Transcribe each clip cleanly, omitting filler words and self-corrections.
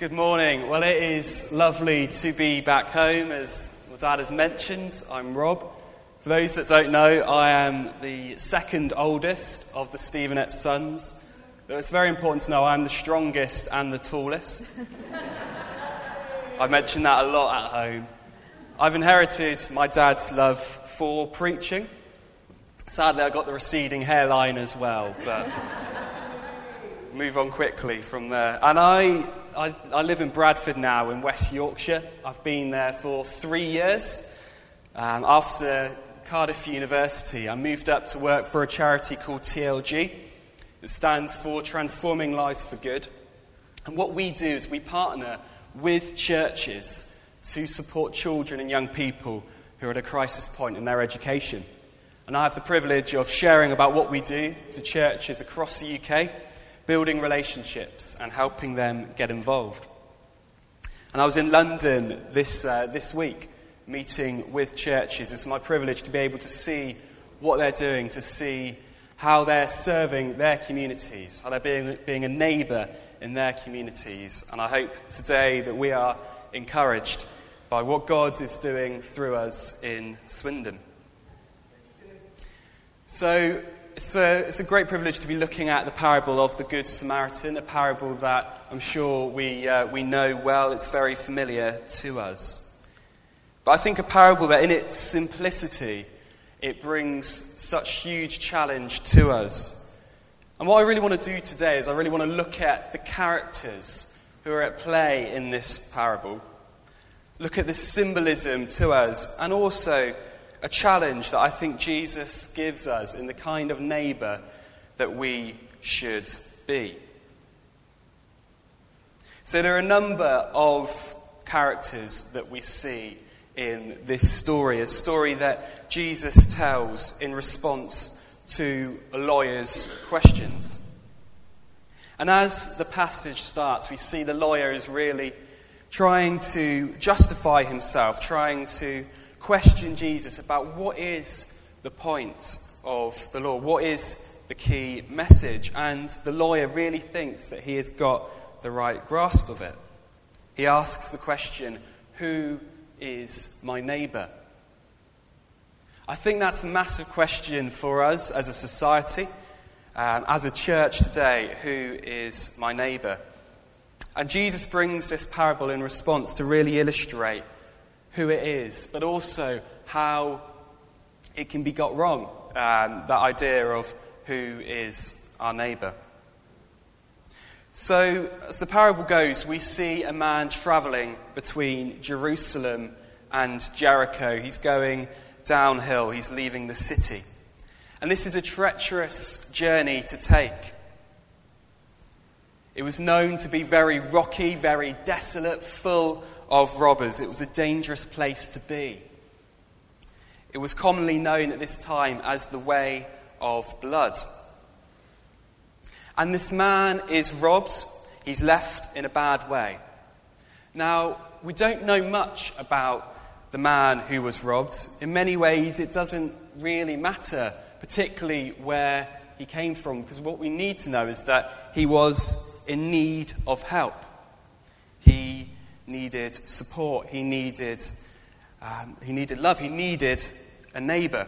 Good morning. Well, it is lovely to be back home. As my dad has mentioned, I'm Rob. For those that don't know, I am the second oldest of the Stevenette sons. Though it's very important to know I'm the strongest and the tallest. I mention that a lot at home. I've inherited my dad's love for preaching. Sadly, I got the receding hairline as well, but move on quickly from there. And I live in Bradford now in West Yorkshire. I've been there for 3 years. After Cardiff University, I moved up to work for a charity called TLG. It stands for Transforming Lives for Good. And what we do is we partner with churches to support children and young people who are at a crisis point in their education. And I have the privilege of sharing about what we do to churches across the UK, building relationships and helping them get involved. And I was in London this week, meeting with churches. It's my privilege to be able to see what they're doing, to see how they're serving their communities, how they're being a neighbour in their communities. And I hope today that we are encouraged by what God is doing through us in Swindon. So it's a great privilege to be looking at the parable of the Good Samaritan, a parable that I'm sure we know well. It's very familiar to us. But I think a parable that in its simplicity, it brings such huge challenge to us. And what I really want to do today is I really want to look at the characters who are at play in this parable, look at the symbolism to us, and also a challenge that I think Jesus gives us in the kind of neighbour that we should be. So there are a number of characters that we see in this story, a story that Jesus tells in response to a lawyer's questions. And as the passage starts, we see the lawyer is really trying to justify himself, trying to question Jesus about what is the point of the law, what is the key message. And the lawyer really thinks that he has got the right grasp of it. He asks the question, who is my neighbour? I think that's a massive question for us as a society, as a church today. Who is my neighbour? And Jesus brings this parable in response to really illustrate who it is, but also how it can be got wrong, that idea of who is our neighbour. So, as the parable goes, we see a man travelling between Jerusalem and Jericho. He's going downhill, he's leaving the city. And this is a treacherous journey to take. It was known to be very rocky, very desolate, full of robbers. It was a dangerous place to be. It was commonly known at this time as the Way of Blood. And this man is robbed. He's left in a bad way. Now, we don't know much about the man who was robbed. In many ways, it doesn't really matter, particularly where he came from, because what we need to know is that he was in need of help. He needed support. He needed love. He needed a neighbour.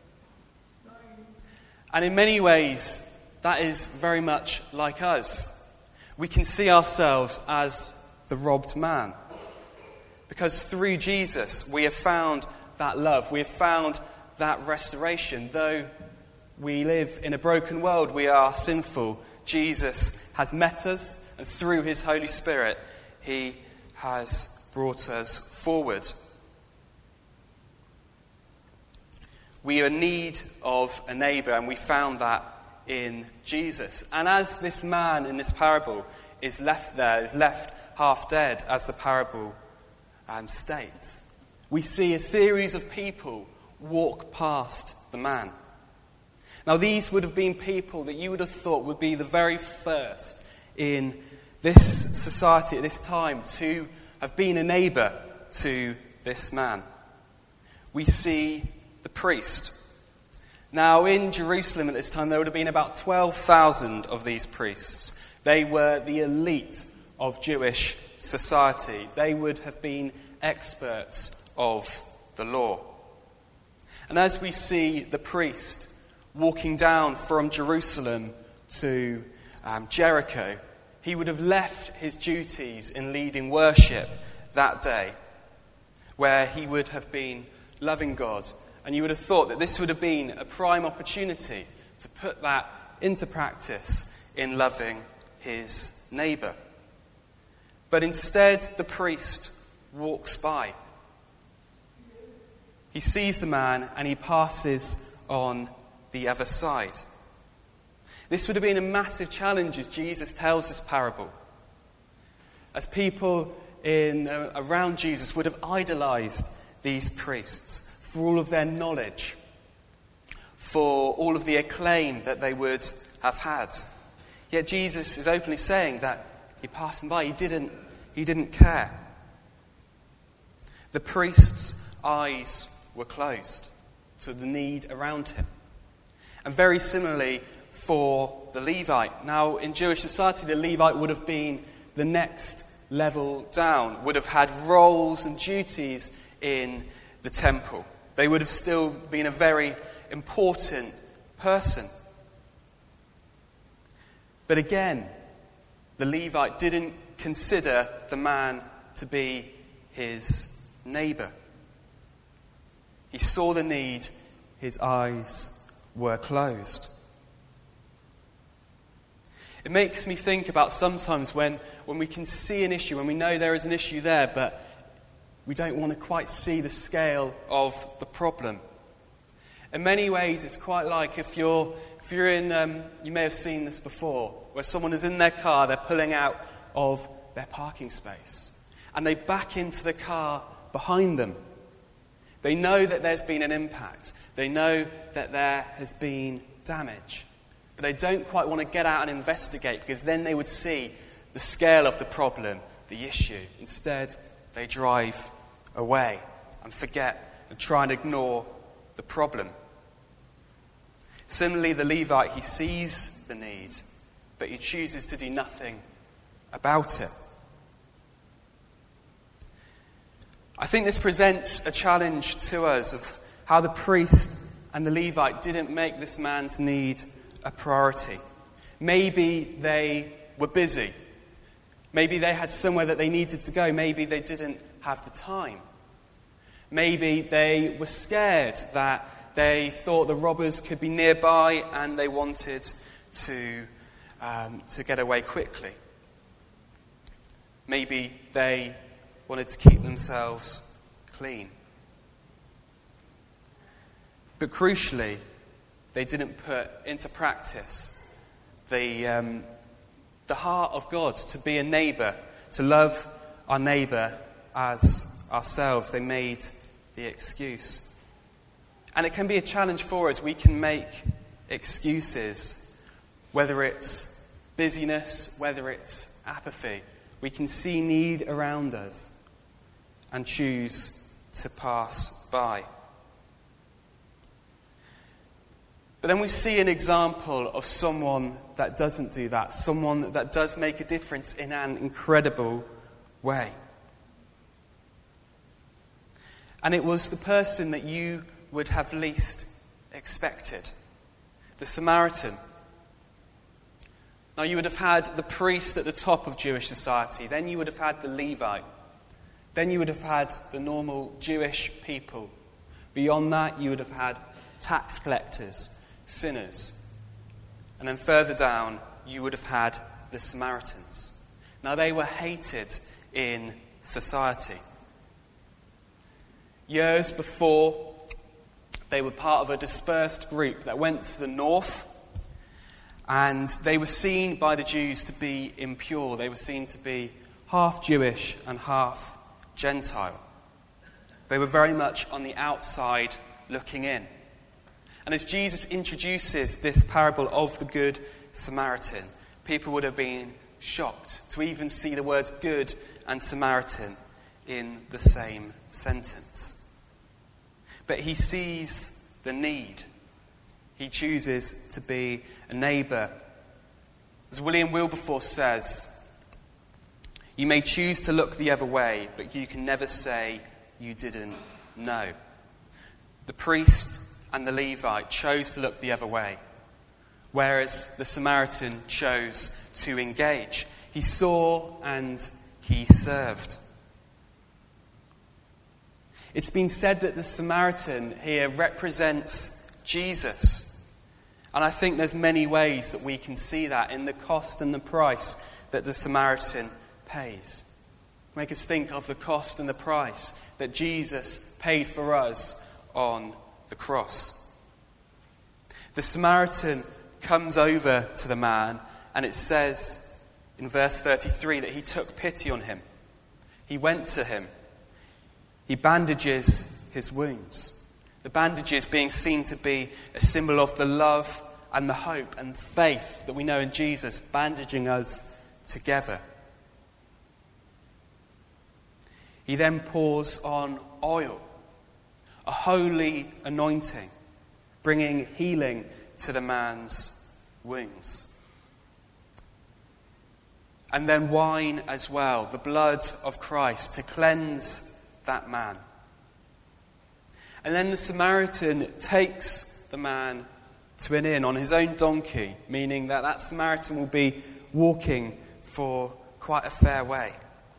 And in many ways, that is very much like us. We can see ourselves as the robbed man. Because through Jesus, we have found that love. We have found that restoration. Though we live in a broken world, we are sinful. Jesus has met us, and through his Holy Spirit, he has brought us forward. We are in need of a neighbour, and we found that in Jesus. And as this man in this parable is left there, is left half dead, as the parable states, we see a series of people walk past the man. Now, these would have been people that you would have thought would be the very first in this society at this time to have been a neighbour to this man. We see the priest. Now, in Jerusalem at this time, there would have been about 12,000 of these priests. They were the elite of Jewish society. They would have been experts of the law. And as we see the priest walking down from Jerusalem to Jericho, he would have left his duties in leading worship that day, where he would have been loving God. And you would have thought that this would have been a prime opportunity to put that into practice in loving his neighbour. But instead, the priest walks by. He sees the man and he passes on the other side. This would have been a massive challenge as Jesus tells this parable, as people around Jesus would have idolised these priests for all of their knowledge, for all of the acclaim that they would have had. Yet Jesus is openly saying that he passed them by. He didn't care. The priest's eyes were closed to the need around him. And very similarly for the Levite. Now, in Jewish society, the Levite would have been the next level down, would have had roles and duties in the temple. They would have still been a very important person. But again, the Levite didn't consider the man to be his neighbour. He saw the need, his eyes were closed. It makes me think about sometimes when we can see an issue, when we know there is an issue there, but we don't want to quite see the scale of the problem. In many ways, it's quite like if you're in, you may have seen this before, where someone is in their car, they're pulling out of their parking space, and they back into the car behind them. They know that there's been an impact. They know that there has been damage. But they don't quite want to get out and investigate, because then they would see the scale of the problem, the issue. Instead, they drive away and forget and try and ignore the problem. Similarly, the Levite, he sees the need, but he chooses to do nothing about it. I think this presents a challenge to us of how the priest and the Levite didn't make this man's need a priority. Maybe they were busy. Maybe they had somewhere that they needed to go. Maybe they didn't have the time. Maybe they were scared that they thought the robbers could be nearby and they wanted to get away quickly. Maybe they wanted to keep themselves clean. But crucially, they didn't put into practice the heart of God to be a neighbour, to love our neighbour as ourselves. They made the excuse. And it can be a challenge for us. We can make excuses, whether it's busyness, whether it's apathy. We can see need around us and choose to pass by. But then we see an example of someone that doesn't do that, someone that does make a difference in an incredible way. And it was the person that you would have least expected, the Samaritan. Now, you would have had the priest at the top of Jewish society, then you would have had the Levite, then you would have had the normal Jewish people. Beyond that, you would have had tax collectors, sinners. And then further down, you would have had the Samaritans. Now, they were hated in society. Years before, they were part of a dispersed group that went to the north, and they were seen by the Jews to be impure. They were seen to be half Jewish and half Gentile. They were very much on the outside looking in. And as Jesus introduces this parable of the Good Samaritan, people would have been shocked to even see the words good and Samaritan in the same sentence. But he sees the need. He chooses to be a neighbour. As William Wilberforce says, You may choose to look the other way, but you can never say you didn't know. The priest and the Levite chose to look the other way, whereas the Samaritan chose to engage. He saw and he served. It's been said that the Samaritan here represents Jesus. And I think there's many ways that we can see that in the cost and the price that the Samaritan pays. Make us think of the cost and the price that Jesus paid for us on the cross. The Samaritan comes over to the man, and it says in verse 33 that he took pity on him. He went to him. He bandages his wounds. The bandages being seen to be a symbol of the love and the hope and faith that we know in Jesus, bandaging us together. He then pours on oil, a holy anointing, bringing healing to the man's wounds. And then wine as well, the blood of Christ, to cleanse that man. And then the Samaritan takes the man to an inn on his own donkey, meaning that that Samaritan will be walking for quite a fair way.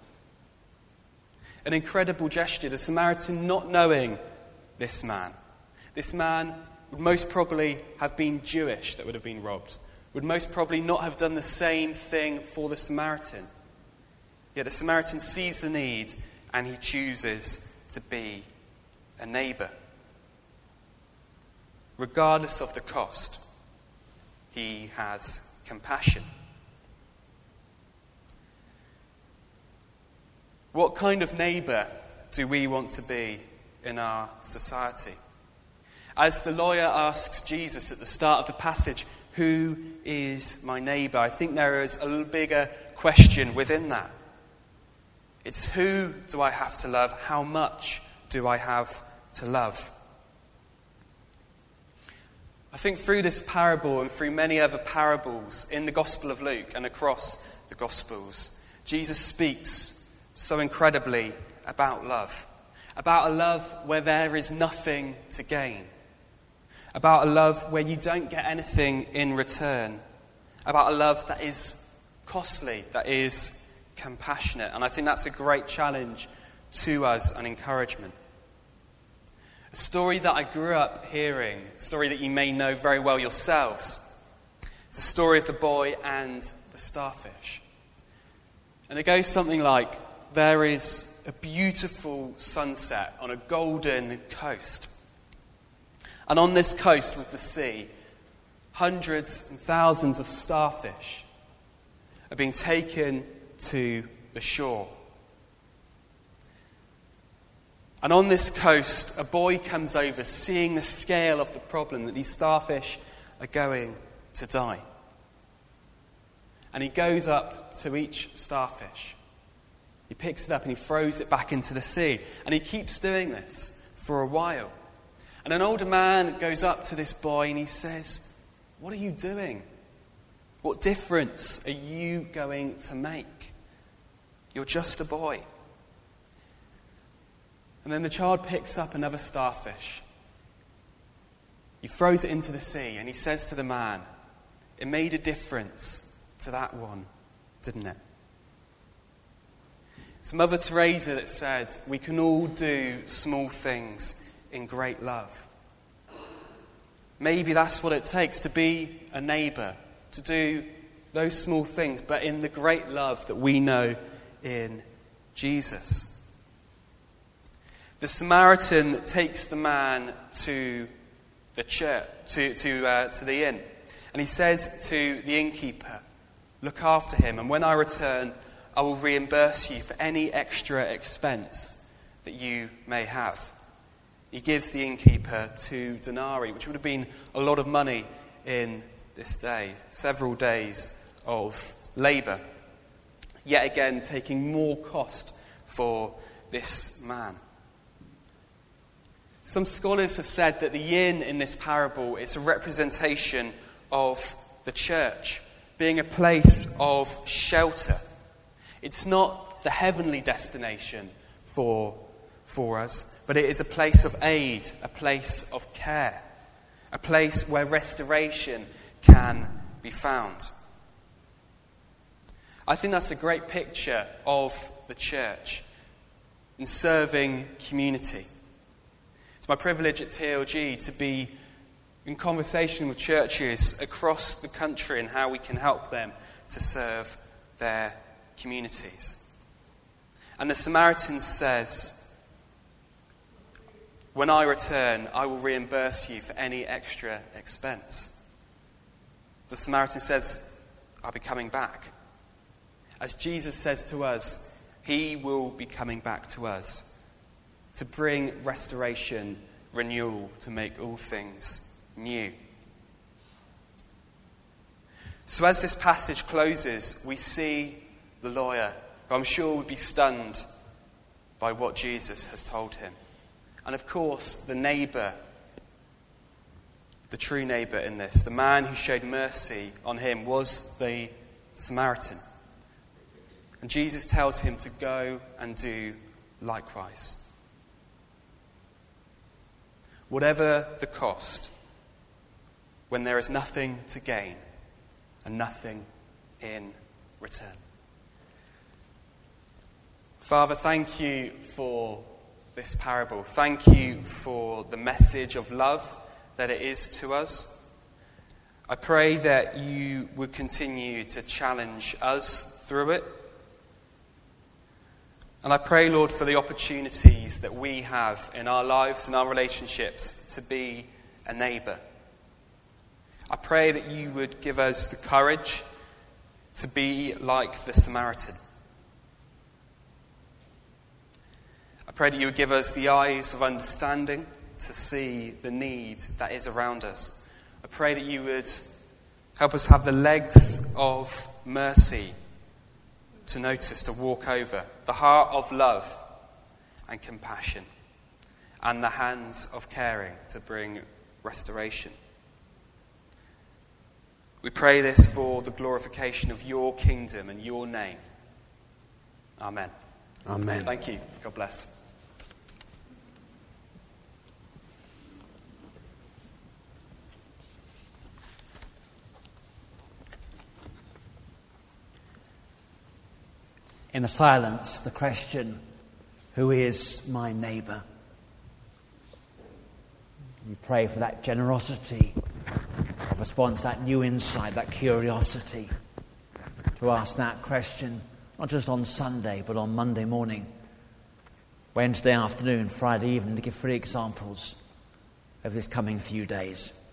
An incredible gesture, the Samaritan not knowing this man. This man would most probably have been Jewish that would have been robbed, would most probably not have done the same thing for the Samaritan. Yet the Samaritan sees the need and he chooses to be a neighbour. Regardless of the cost, he has compassion. What kind of neighbour do we want to be in our society? As the lawyer asks Jesus at the start of the passage, who is my neighbour? I think there is a little bigger question within that. It's who do I have to love? How much do I have to love? I think through this parable and through many other parables in the Gospel of Luke and across the Gospels, Jesus speaks so incredibly about love. About a love where there is nothing to gain. About a love where you don't get anything in return. About a love that is costly, that is compassionate. And I think that's a great challenge to us and encouragement. A story that I grew up hearing, a story that you may know very well yourselves. It's the story of the boy and the starfish. And it goes something like, there is a beautiful sunset on a golden coast. And on this coast with the sea, hundreds and thousands of starfish are being taken to the shore. And on this coast, a boy comes over, seeing the scale of the problem, that these starfish are going to die. And he goes up to each starfish. He picks it up and he throws it back into the sea. And he keeps doing this for a while. And an older man goes up to this boy and he says, "What are you doing? What difference are you going to make? You're just a boy." And then the child picks up another starfish. He throws it into the sea and he says to the man, "It made a difference to that one, didn't it?" It's Mother Teresa that said, we can all do small things in great love. Maybe that's what it takes to be a neighbour, to do those small things, but in the great love that we know in Jesus. The Samaritan takes the man to the church, to the inn, and he says to the innkeeper, "Look after him, and when I return, I will reimburse you for any extra expense that you may have." He gives the innkeeper 2 denarii, which would have been a lot of money in this day, several days of labour. Yet again, taking more cost for this man. Some scholars have said that the inn in this parable is a representation of the church, being a place of shelter. It's not the heavenly destination for us, but it is a place of aid, a place of care, a place where restoration can be found. I think that's a great picture of the church in serving community. It's my privilege at TLG to be in conversation with churches across the country and how we can help them to serve their communities. And the Samaritan says, "When I return, I will reimburse you for any extra expense." The Samaritan says, "I'll be coming back." As Jesus says to us, he will be coming back to us to bring restoration, renewal, to make all things new. So as this passage closes, we see the lawyer, who I'm sure would be stunned by what Jesus has told him. And of course, the neighbour, the true neighbour in this, the man who showed mercy on him, was the Samaritan. And Jesus tells him to go and do likewise. Whatever the cost, when there is nothing to gain and nothing in return. Father, thank you for this parable. Thank you for the message of love that it is to us. I pray that you would continue to challenge us through it. And I pray, Lord, for the opportunities that we have in our lives and our relationships to be a neighbour. I pray that you would give us the courage to be like the Samaritan. I pray that you would give us the eyes of understanding to see the need that is around us. I pray that you would help us have the legs of mercy to notice, to walk over, the heart of love and compassion, and the hands of caring to bring restoration. We pray this for the glorification of your kingdom and your name. Amen. Amen. Thank you. God bless. In the silence, the question, who is my neighbour? We pray for that generosity of response, that new insight, that curiosity to ask that question, not just on Sunday, but on Monday morning, Wednesday afternoon, Friday evening, to give 3 examples over this coming few days.